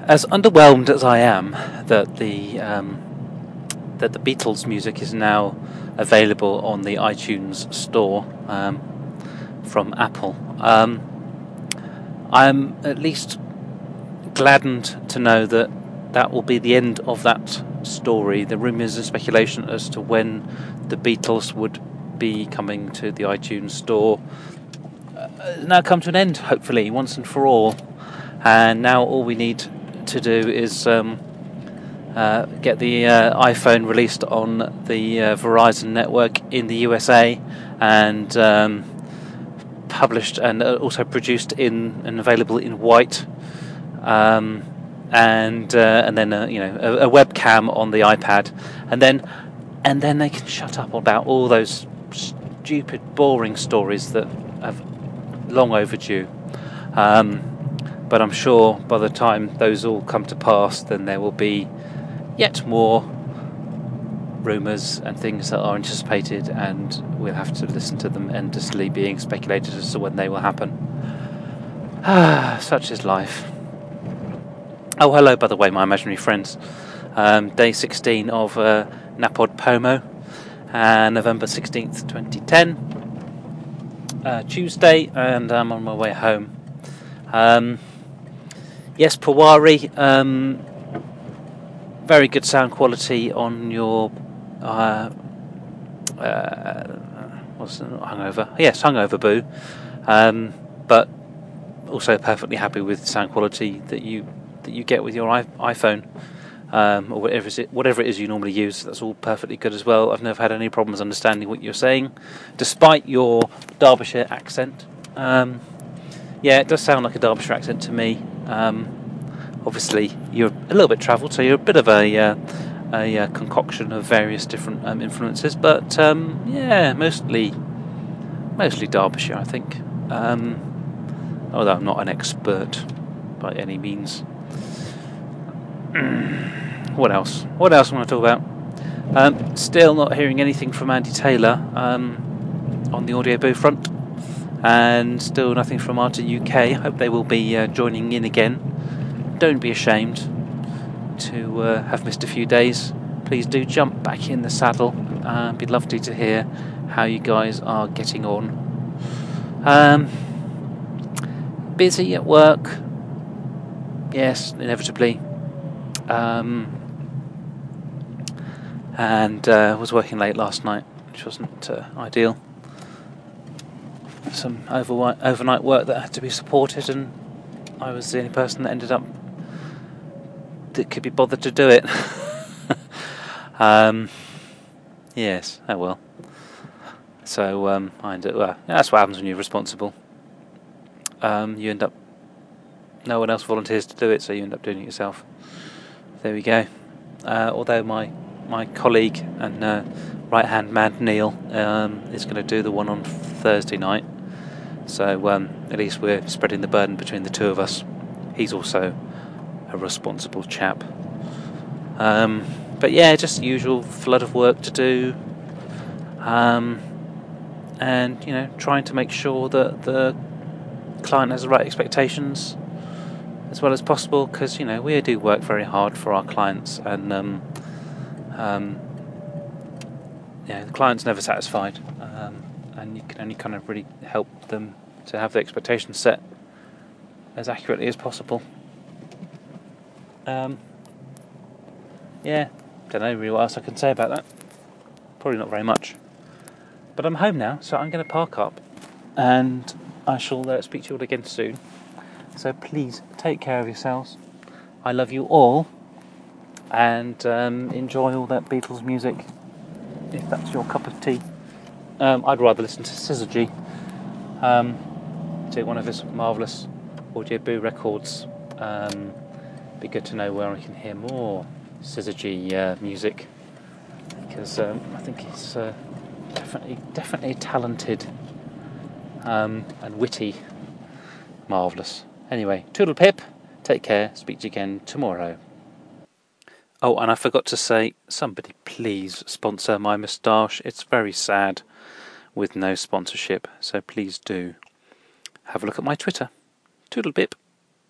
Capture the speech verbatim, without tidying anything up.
As underwhelmed as I am that the um, that the Beatles music is now available on the iTunes store um, from Apple, um, I'm at least gladdened to know that that will be the end of that story. The rumours and speculation as to when the Beatles would be coming to the iTunes store uh, now come to an end, hopefully, once and for all. And now all we need to do is um, uh, get the uh, iPhone released on the uh, Verizon network in the U S A and um, published and also produced in and available in white, um, and uh, and then uh, you know a, a webcam on the iPad, and then and then they can shut up about all those stupid, boring stories that have long overdue. Um, But I'm sure by the time those all come to pass, then there will be yet more rumours and things that are anticipated, and we'll have to listen to them endlessly being speculated as to when they will happen. Ah, such is life. Oh, hello, by the way, my imaginary friends. Um, day sixteen of uh, NaPodPoMo, uh, November sixteenth, twenty ten, uh, Tuesday, and I'm on my way home. Um... Yes, Pawari, um, very good sound quality on your, uh, uh, what's it, Hungover? Yes, Hungover Boo, um, but also perfectly happy with the sound quality that you that you get with your iPhone, um, or whatever it whatever it is you normally use. That's all perfectly good as well. I've never had any problems understanding what you're saying, despite your Derbyshire accent. Um, yeah, it does sound like a Derbyshire accent to me. Um, obviously, you're a little bit travelled, so you're a bit of a uh, a uh, concoction of various different um, influences. But um, yeah, mostly mostly Derbyshire, I think. Um, although I'm not an expert by any means. What else? What else I want to talk about? Um, still not hearing anything from Andy Taylor um, on the Audio Boo front. And still nothing from Arta U K. Hope they will be uh, joining in again. Don't be ashamed to uh, have missed a few days. Please do jump back in the saddle. Uh, it'd be lovely to hear how you guys are getting on. Um, busy at work. Yes, inevitably. Um, and uh, was working late last night, which wasn't uh, ideal. Some over- overnight work that had to be supported, and I was the only person that ended up that could be bothered to do it. um, yes, oh well. So um, I ended, well, that's what happens when you're responsible. Um, you end up, no one else volunteers to do it, so you end up doing it yourself. There we go. Uh, although my my colleague and uh, right hand man Neil um, is going to do the one on Thursday night. So um, at least we're spreading the burden between the two of us. He's also a responsible chap. Um, but yeah, just the usual flood of work to do. Um, and, you know, trying to make sure that the client has the right expectations as well as possible, because, you know, we do work very hard for our clients, and um, um, yeah, the client's never satisfied. Um, and you can only kind of really help them to have the expectations set as accurately as possible. Um, yeah, don't know really what else I can say about that. Probably not very much. But I'm home now, so I'm going to park up, and I shall uh, speak to you all again soon. So please take care of yourselves. I love you all, and um, enjoy all that Beatles music, if that's your cup of tea. Um, I'd rather listen to Syzygy, um, to one of his marvellous Audio Boo records. Um, be good to know where I can hear more Syzygy uh, music, because um, I think he's uh, definitely definitely talented um, and witty, marvellous. Anyway, toodle pip, take care, speak to you again tomorrow. Oh, and I forgot to say, somebody please sponsor my moustache. It's very sad with no sponsorship, so please do have a look at my Twitter. Toodle pip.